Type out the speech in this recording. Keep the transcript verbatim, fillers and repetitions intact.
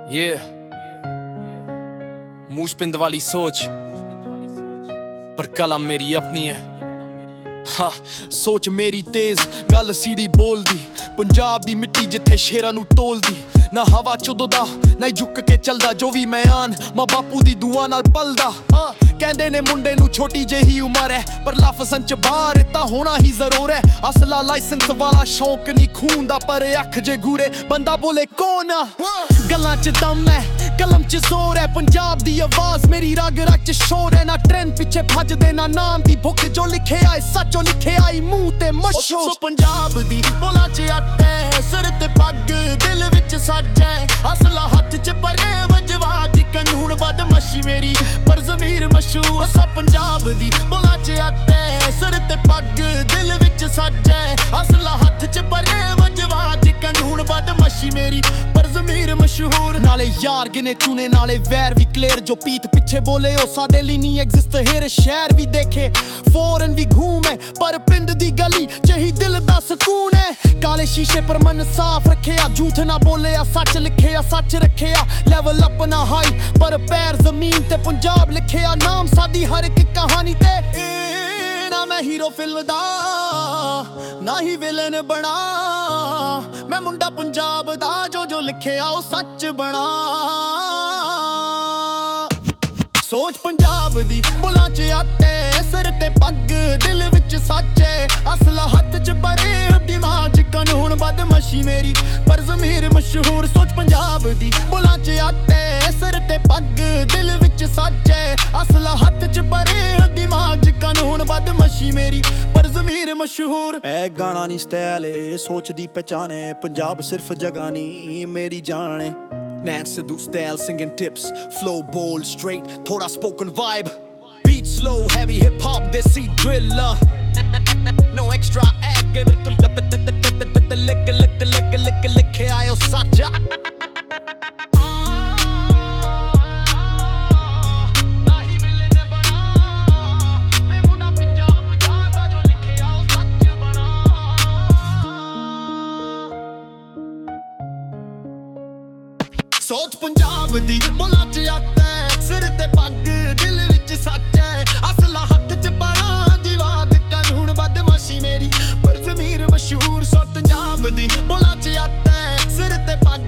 ये मूछपिंद वाली सोच पर कलम मेरी अपनी है। हाँ सोच मेरी तेज गल सीधी बोलदी, पंजाब दी मिट्टी जिथे शेरां नू तोलदी। ना हवा चुददा ना झुक के चलदा, जो भी मैं आन मां बापू दी दुआ नाल पलदा। हाँ कहंदे ने मुंडे नू छोटी जेही उमर है, पर लफज़ां च बाहर तां होना ही जरूर है। असला लाइसेंस वाला शौक नहीं खून दा, पर अख जे घूरे बंदा बोले कौन। गल्लां च दम है कलम च जोर है, पंजाब दी आवाज मेरी रग रग च शोर है। ना ट्रेंड पिछे भजदे ना नाम दी भुख, जो लिखे आए सचो लिखे आई मुंह ते मशहूर। पंजाब दी बोला च अट्टे सिर ते पग दिल विच सज है, असला हथ च परे वजवाज कानून बदमाशी मेरी पर ज़मीर मशहूर। असा पंजाब दी बोला च अट्टे सिर ते पग दिल विच सज है, असला हथ च परे वजवाज कानून बदमाशी मेरी पर ज़मीर मशहूर। नाले यार गिने चुने नाले वैर भी क्लियर, जो पीठ पिछे बोले ओ सादे लिए नहीं एग्जिस्ट हेर। शहर भी देखे फॉरेन भी घूमे, पर पिंड दी गली च ही दिल दा सुकून है। काले शीशे पर मन साफ रखेया, झूठ ना बोले सच लिखेया, सच रखेया लेवल अप ना हाई, पर पैर जमीन ते पंजाब लिखेया। नाम सादी हर एक कहानी ते ना मैं हीरो फिल्म दा ना ही विलन बना, मैं मुंडा पंजाब दा जो जो लिखेया ओ सच बना। सोच पंजाब दी बुलां च आटे सिर ते पग दिल विच सच है, असला हथ च परे दिमाग च कानून बदमाशी मेरी पर ज़मीर मशहूर। सोच पंजाब दी बुलां च आटे सिर ते पग दिल विच सच है, असला हथ च परे दिमाग च कानून बदमाशी मेरी पर ज़मीर मशहूर। ए गाना नी स्टाइल है सोच दी पहचान है, पंजाब सिर्फ जगह नी मेरी जान है। Nance Sidhu style singing tips, flow bold straight, thoda spoken vibe, beat slow heavy hip hop desi drill, no extra act, lick lick lick lick lick ayo sacha। सोच पंजाब दी बुलां च आटे सिर ते पग दिल विच सच है, असला हथ च परा दिवाद कानून बदमाशी मेरी पर ज़मीर मशहूर। सोच पंजाब दी बुलां च आटे सिर ते पग